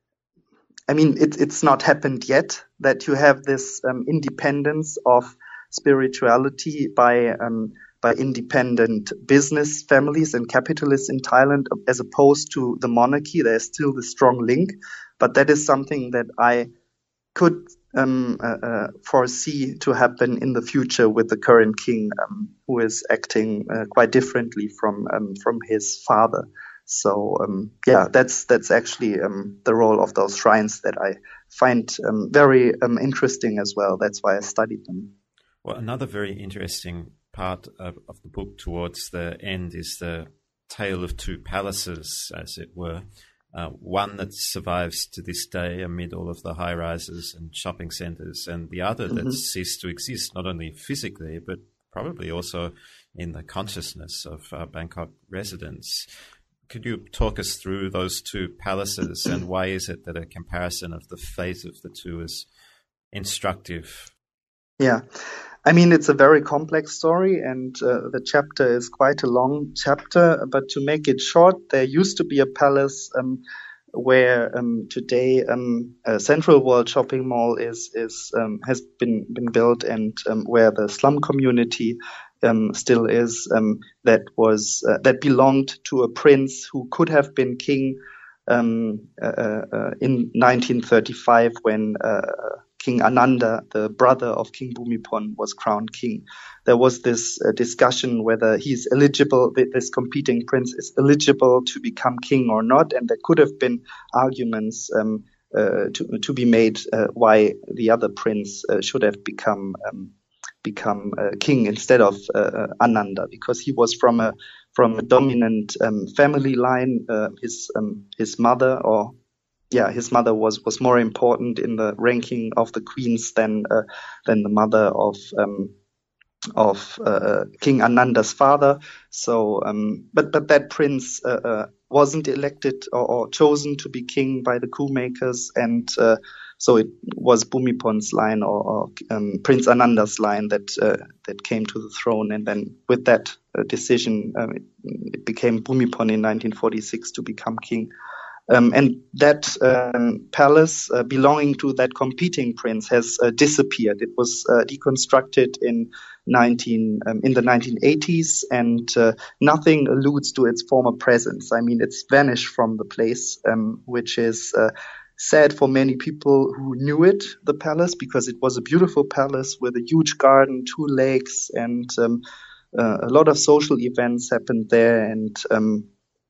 I mean, it, it's not happened yet, that you have this um, independence of spirituality by um, by independent business families and capitalists in Thailand, as opposed to the monarchy. There's still the strong link, but that is something that I could um, uh, uh, foresee to happen in the future with the current king, um, who is acting uh, quite differently from um, from his father. So um, yeah, that's that's actually um, the role of those shrines that I find um, very um, interesting as well. That's why I studied them. Well, another very interesting part of, of the book towards the end is the tale of two palaces, as it were. Uh, one that survives to this day amid all of the high-rises and shopping centres, and the other mm-hmm. that's ceased to exist, not only physically, but probably also in the consciousness of uh, Bangkok residents. Could you talk us through those two palaces, and why is it that a comparison of the fate of the two is instructive? Yeah. I mean, it's a very complex story, and uh, the chapter is quite a long chapter. But to make it short, there used to be a palace um, where um, today um, a Central World shopping mall is is um, has been been built, and um, where the slum community um, still is. Um, that was uh, that belonged to a prince who could have been king um, uh, uh, in nineteen thirty-five when. Uh, King Ananda, the brother of King Bhumibol, was crowned king. There was this uh, discussion whether he's eligible, this competing prince is eligible to become king or not, and there could have been arguments um, uh, to, to be made uh, why the other prince uh, should have become um, become uh, king instead of uh, Ananda, because he was from a from a dominant um, family line. Uh, his um, his mother or Yeah, his mother was, was more important in the ranking of the queens than uh, than the mother of um, of uh, King Ananda's father. So, um, but but that prince uh, uh, wasn't elected or, or chosen to be king by the coup makers, and uh, so it was Bhumipon's line or, or um, Prince Ananda's line that uh, that came to the throne, and then with that uh, decision, um, it, it became Bhumibol in nineteen forty-six to become king. Um, and that um, palace uh, belonging to that competing prince has uh, disappeared. It was uh, deconstructed in nineteen um, in the nineteen eighties, and uh, nothing alludes to its former presence. I mean, it's vanished from the place, um, which is uh, sad for many people who knew it, the palace, because it was a beautiful palace with a huge garden, two lakes, and um, uh, a lot of social events happened there, and um,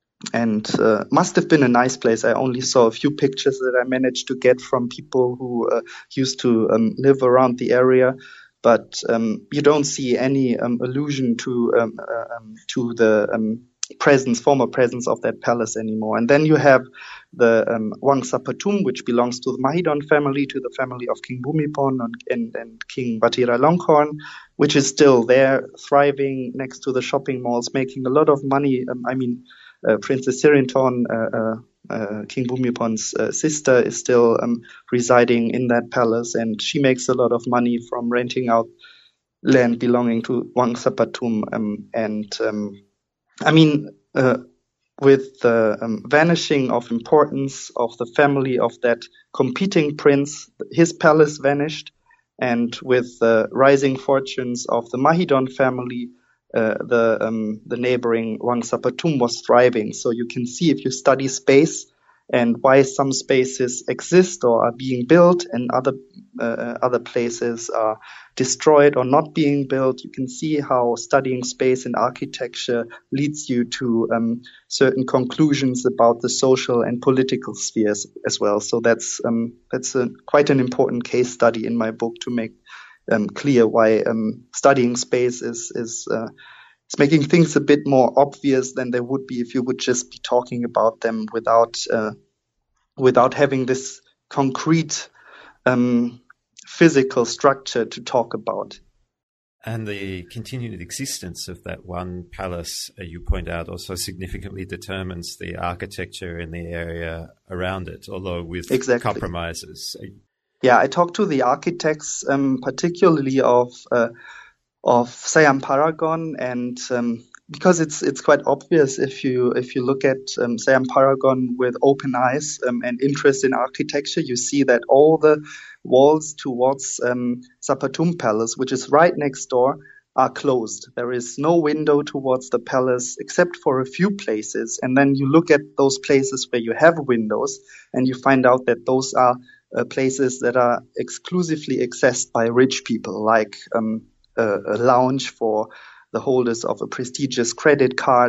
and uh, must have been a nice place. I only saw a few pictures that I managed to get from people who uh, used to um, live around the area, but um, you don't see any um, allusion to um, uh, um, to the um, presence, former presence of that palace anymore. And then you have the um, Wangsa Patum, which belongs to the Mahidol family, to the family of King Bhumibol and, and, and King Vajiralongkorn, which is still there, thriving next to the shopping malls, making a lot of money. Um, I mean, Uh, Princess Sirinthawn, uh, uh, uh, King Bhumipon's uh, sister, is still um, residing in that palace, and she makes a lot of money from renting out land belonging to Wangsa Patum. Um, and um, I mean, uh, with the um, vanishing of importance of the family of that competing prince, his palace vanished, and with the rising fortunes of the Mahidol family, Uh, the um, the neighboring Wangsa Patum was thriving. So you can see, if you study space and why some spaces exist or are being built and other uh, other places are destroyed or not being built, you can see how studying space and architecture leads you to um, certain conclusions about the social and political spheres as well. So that's um, that's a, quite an important case study in my book to make Um, clear why um, studying space is is uh, is making things a bit more obvious than they would be if you would just be talking about them without uh, without having this concrete um, physical structure to talk about. And the continued existence of that one palace, uh, you point out, also significantly determines the architecture in the area around it, although with exactly. compromises. Yeah, I talked to the architects, um, particularly of uh, of Siam Paragon, and um, because it's it's quite obvious if you if you look at um, Siam Paragon with open eyes um, and interest in architecture, you see that all the walls towards um, Sapatum Palace, which is right next door, are closed. There is no window towards the palace except for a few places, and then you look at those places where you have windows, and you find out that those are Uh, places that are exclusively accessed by rich people, like um, a, a lounge for the holders of a prestigious credit card,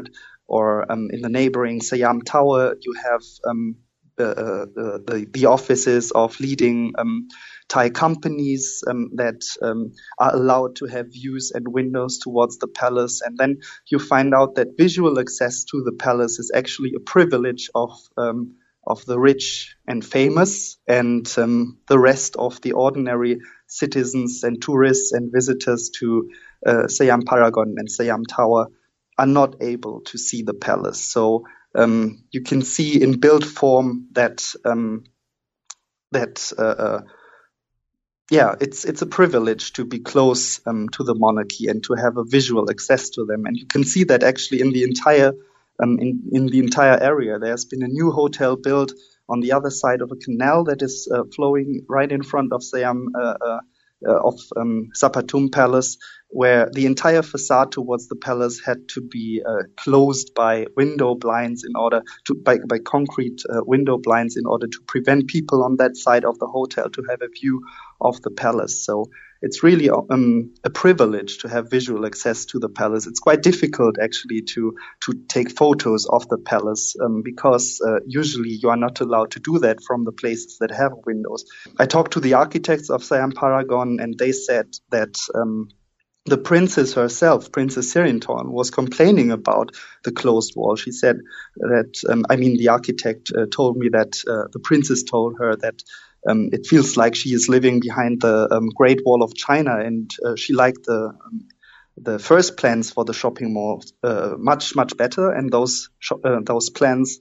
or um, in the neighboring Siam Tower, you have um, the, uh, the the offices of leading um, Thai companies um, that um, are allowed to have views and windows towards the palace. And then you find out that visual access to the palace is actually a privilege of um, of the rich and famous, and um, the rest of the ordinary citizens and tourists and visitors to uh, Siam Paragon and Siam Tower are not able to see the palace. So um, you can see in build form that um, that uh, uh, yeah, it's it's a privilege to be close um, to the monarchy and to have a visual access to them. And you can see that actually in the entire um, in in the entire area. There's been a new hotel built on the other side of a canal that is uh, flowing right in front of Siam uh, uh, uh, of um, Sapatum Palace, where the entire facade towards the palace had to be uh, closed by window blinds in order to by, by concrete uh, window blinds in order to prevent people on that side of the hotel to have a view of the palace. So it's really um, a privilege to have visual access to the palace. It's quite difficult actually to to take photos of the palace um, because uh, usually you are not allowed to do that from the places that have windows. I talked to the architects of Siam Paragon, and they said that um, the princess herself, Princess Sirinthaorn, was complaining about the closed wall. She said that, um, I mean, the architect uh, told me that uh, the princess told her that um, it feels like she is living behind the um, Great Wall of China, and uh, she liked the um, the first plans for the shopping mall uh, much, much better, and those sh- uh, those plans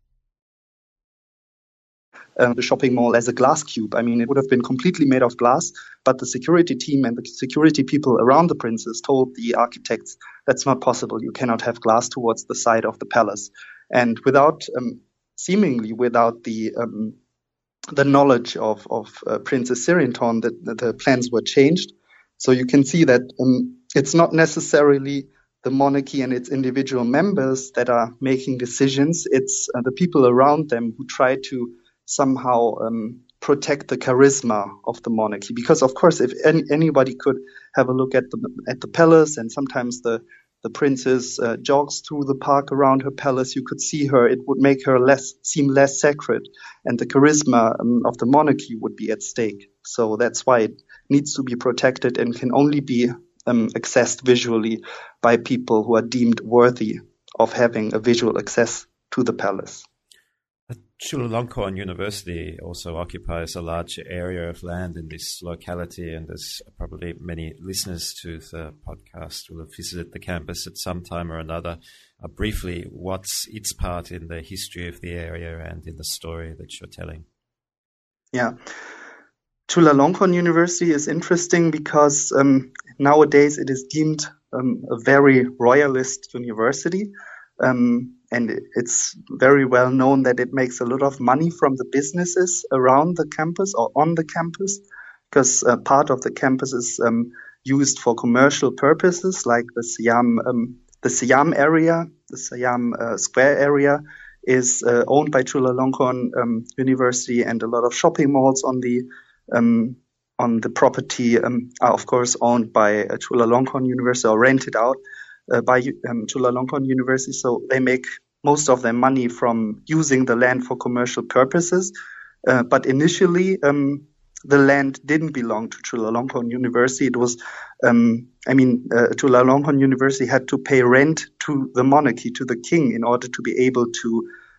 Um, the shopping mall as a glass cube. I mean, it would have been completely made of glass, but the security team and the security people around the princess told the architects that's not possible. You cannot have glass towards the side of the palace. And without, um, seemingly without the um, the knowledge of, of uh, Princess Sirinthaorn, that, that the plans were changed. So you can see that um, it's not necessarily the monarchy and its individual members that are making decisions. It's uh, the people around them who try to somehow um, protect the charisma of the monarchy. Because, of course, if any, anybody could have a look at the at the palace, and sometimes the the princess uh, jogs through the park around her palace, you could see her. It would make her less seem less sacred, and the charisma um, of the monarchy would be at stake. So that's why it needs to be protected and can only be um, accessed visually by people who are deemed worthy of having a visual access to the palace. Chulalongkorn University also occupies a large area of land in this locality, and there's probably many listeners to the podcast will have visited the campus at some time or another. Uh, briefly, what's its part in the history of the area and in the story that you're telling? Yeah. Chulalongkorn University is interesting because um, nowadays it is deemed um, a very royalist university. Um, and it's very well known that it makes a lot of money from the businesses around the campus or on the campus, because uh, part of the campus is um, used for commercial purposes, like the Siam, um, the Siam area, the Siam uh, Square area is uh, owned by Chulalongkorn um, University, and a lot of shopping malls on the um, on the property um, are of course owned by uh, Chulalongkorn University or rented out Uh, by um, Chulalongkorn University, so they make most of their money from using the land for commercial purposes. Uh, but initially, um, the land didn't belong to Chulalongkorn University. It was, um, I mean, uh, Chulalongkorn University had to pay rent to the monarchy, to the king, in order to be able to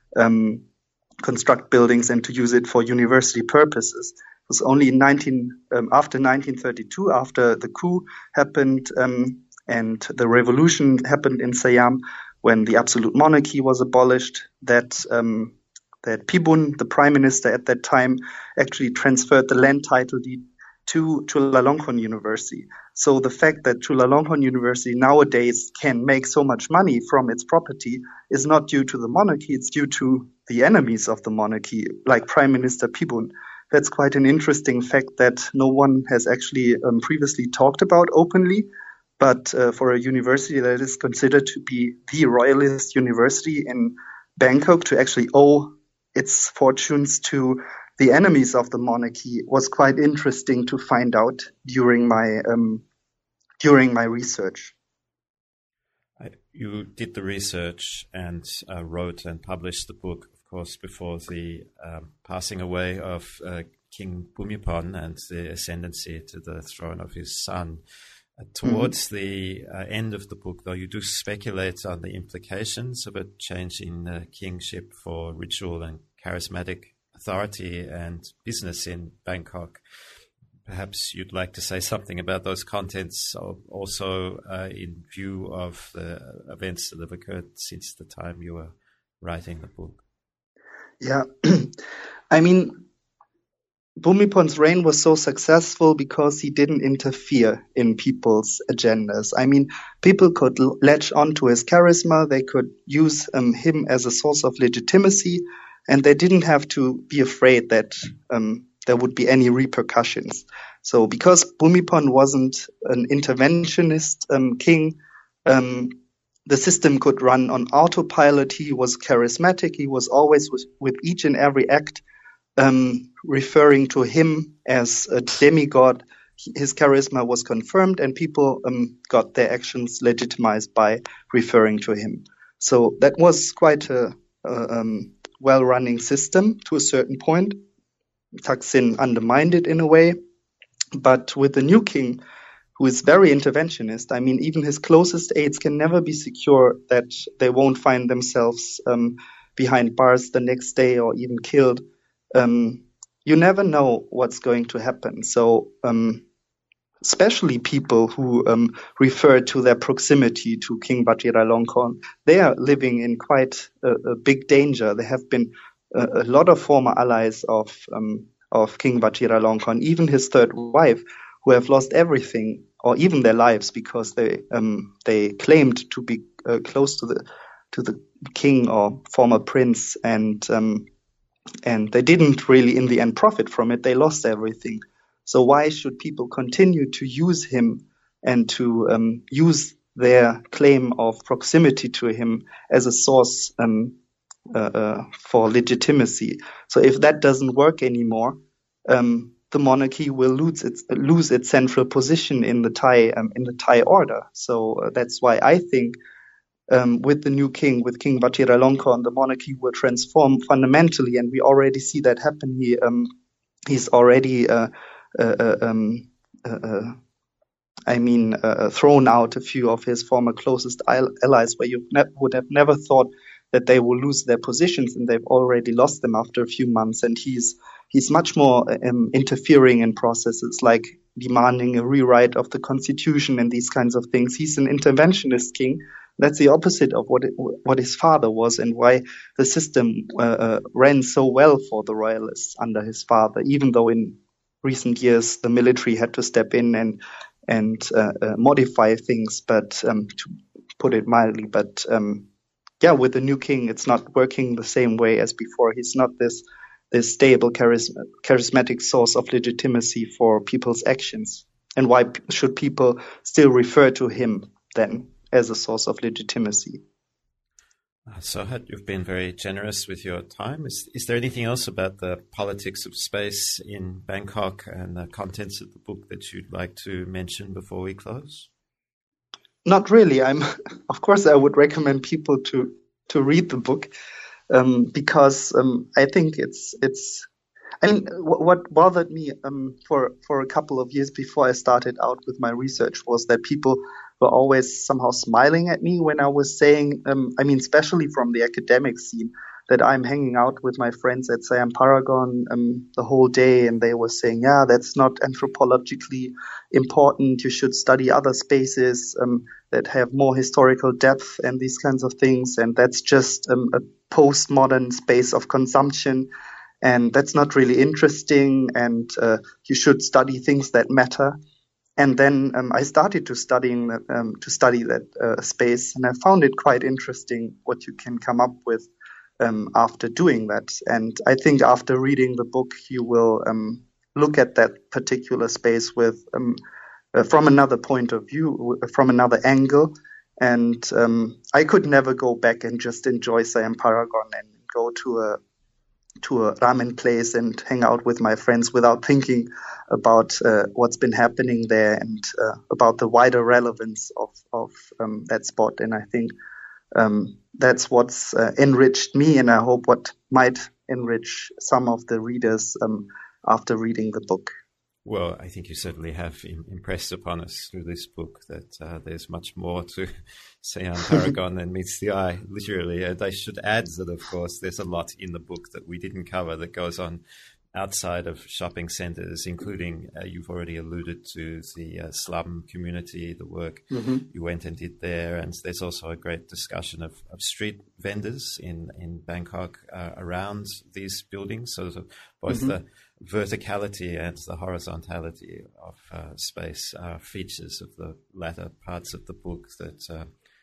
um, construct buildings and to use it for university purposes. It was only in nineteen um, after nineteen thirty-two, after the coup happened. Um, And the revolution happened in Siam when the absolute monarchy was abolished, that um, that Pibun, the prime minister at that time, actually transferred the land title deed to Chulalongkorn University. So the fact that Chulalongkorn University nowadays can make so much money from its property is not due to the monarchy, it's due to the enemies of the monarchy, like Prime Minister Pibun. That's quite an interesting fact that no one has actually um, previously talked about openly. But uh, for a university that is considered to be the royalist university in Bangkok, to actually owe its fortunes to the enemies of the monarchy was quite interesting to find out during my um, during my research. you did the research and uh, wrote and published the book, of course, before the um, passing away of uh, King Bhumibol and the ascendancy to the throne of his son. Uh, towards mm-hmm. the uh, end of the book, though, you do speculate on the implications of a change in uh, kingship for ritual and charismatic authority and business in Bangkok. Perhaps you'd like to say something about those contents, also uh, in view of the events that have occurred since the time you were writing the book. Yeah, I mean, Bhumibol's reign was so successful because he didn't interfere in people's agendas. I mean, people could latch onto his charisma, they could use um, him as a source of legitimacy, and they didn't have to be afraid that um, there would be any repercussions. So because Bhumibol wasn't an interventionist um, king, um, the system could run on autopilot. He was charismatic. He was always with, with each and every act um, referring to him as a demigod. His charisma was confirmed, and people um, got their actions legitimized by referring to him. So that was quite a, a um, well-running system to a certain point. Thaksin undermined it in a way, but with the new king, who is very interventionist, I mean, even his closest aides can never be secure that they won't find themselves um, behind bars the next day or even killed. Um, you never know what's going to happen. So um, especially people who um, refer to their proximity to King Vajiralongkorn, they are living in quite a, a big danger. There have been a, a lot of former allies of um, of King Vajiralongkorn, even his third wife, who have lost everything, or even their lives, because they um, they claimed to be uh, close to the to the king or former prince, and um, and they didn't really in the end profit from it. They lost everything. So why should people continue to use him and to um, use their claim of proximity to him as a source um, uh, uh, for legitimacy? So if that doesn't work anymore, um, the monarchy will lose its lose its central position in the Thai um, in the Thai order. So uh, that's why I think um, with the new king, with King Vajiralongkorn, the monarchy will transform fundamentally, and we already see that happen. He um, he's already uh, uh, uh, um, uh, uh, I mean uh, thrown out a few of his former closest allies, where you ne- would have never thought that they will lose their positions, and they've already lost them after a few months. And he's He's much more um, interfering in processes like demanding a rewrite of the constitution and these kinds of things. He's an interventionist king. That's the opposite of what it, what his father was, and why the system uh, uh, ran so well for the royalists under his father, even though in recent years the military had to step in and and uh, uh, modify things, but um, to put it mildly. But um, yeah, with the new king, it's not working the same way as before. He's not this this stable, charisma, charismatic source of legitimacy for people's actions. And why p- should people still refer to him then as a source of legitimacy? Uh, Sohat, you've been very generous with your time. Is, is there anything else about the politics of space in Bangkok and the contents of the book that you'd like to mention before we close? Not really. I'm, of course, I would recommend people to, to read the book. Um, because um, I think it's it's. I mean, w- what bothered me um, for for a couple of years before I started out with my research was that people were always somehow smiling at me when I was saying, um, I mean, especially from the academic scene, that I'm hanging out with my friends at Siam Paragon um, the whole day, and they were saying, yeah, that's not anthropologically important. You should study other spaces um, that have more historical depth and these kinds of things, and that's just um, a postmodern space of consumption, and that's not really interesting, and uh, you should study things that matter. And then um, I started to studying that, um, to study that uh, space, and I found it quite interesting what you can come up with um, after doing that. And I think after reading the book, you will um, look at that particular space with um, uh, from another point of view, from another angle. And um, I could never go back and just enjoy Siam Paragon and go to a to a ramen place and hang out with my friends without thinking about uh, what's been happening there and uh, about the wider relevance of, of um, that spot. And I think um, that's what's uh, enriched me, and I hope what might enrich some of the readers um, after reading the book. Well, I think you certainly have im- impressed upon us through this book that uh, there's much more to say on Paragon than meets the eye, literally. And I should add that, of course, there's a lot in the book that we didn't cover that goes on outside of shopping centres, including, uh, you've already alluded to the uh, slum community, the work mm-hmm. you went and did there. And there's also a great discussion of, of street vendors in, in Bangkok uh, around these buildings. So both mm-hmm. the verticality and the horizontality of uh, space are features of the latter parts of the book that uh,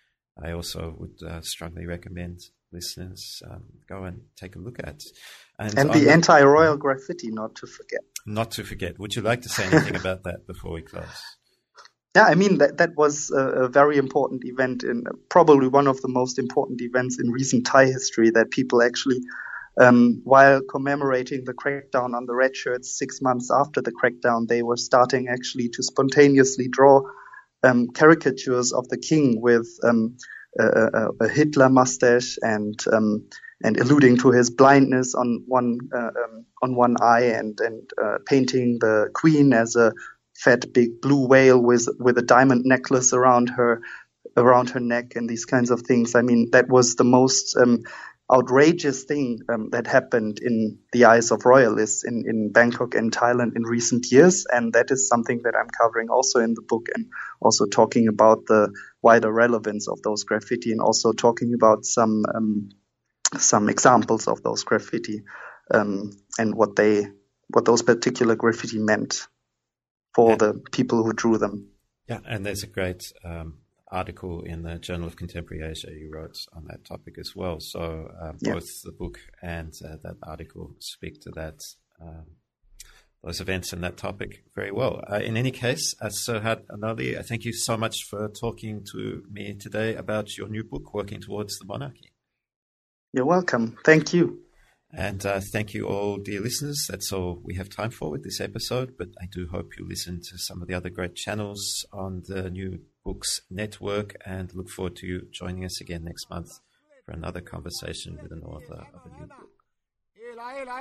I also would uh, strongly recommend listeners um, go and take a look at. And, and the, the anti-royal graffiti, not to forget. Not to forget. Would you like to say anything about that before we close? Yeah, I mean, that, that was a, a very important event, and probably one of the most important events in recent Thai history, that people actually Um, while commemorating the crackdown on the red shirts six months after the crackdown, they were starting actually to spontaneously draw um, caricatures of the king with um, a, a, a Hitler mustache and um, and alluding to his blindness on one uh, um, on one eye, and and uh, painting the queen as a fat big blue whale with with a diamond necklace around her around her neck, and these kinds of things. I mean, that was the most um, outrageous thing um, that happened in the eyes of royalists in, in Bangkok and Thailand in recent years. And that is something that I'm covering also in the book, and also talking about the wider relevance of those graffiti, and also talking about some um, some examples of those graffiti um, and what they what those particular graffiti meant for yeah. the people who drew them. Yeah, and there's a great um article in the Journal of Contemporary Asia you wrote on that topic as well. So uh, both yeah. the book and uh, that article speak to that, um, those events and that topic very well. Uh, in any case, uh, Serhat Anali, thank you so much for talking to me today about your new book, Working Towards the Monarchy. You're welcome. Thank you. And uh, thank you all, dear listeners. That's all we have time for with this episode, but I do hope you listen to some of the other great channels on the New Books Network, and look forward to you joining us again next month for another conversation with an author of a new book. Hey,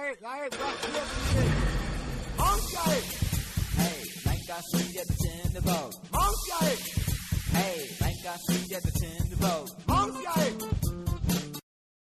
like I see at the tender boat. Hey, like I see at the tender boat.